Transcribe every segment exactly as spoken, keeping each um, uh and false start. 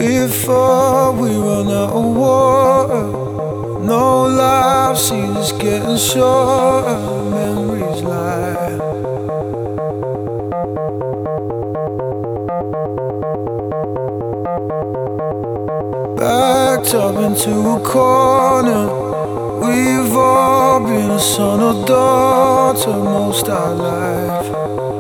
before we run out of water. No life seems getting shorter. Memories lie. Backed up into a corner. We've all been a son or daughter most our life.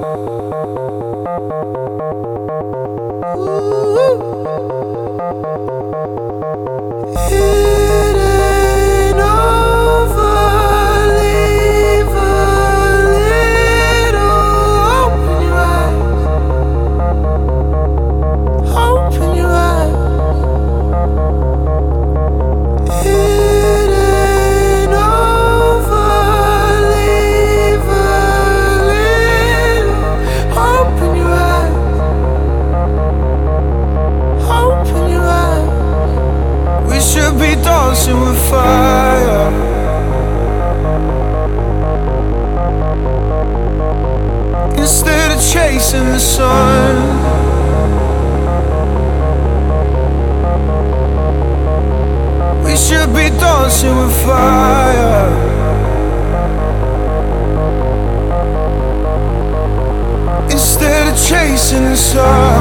It ain't over, leave a little. Open your eyes, open your eyes. It ain't over, leave a little. Open your eyes, open your eyes. We should be dancing with fire. Instead of chasing the sun. We should be dancing with fire. Instead of chasing the sun.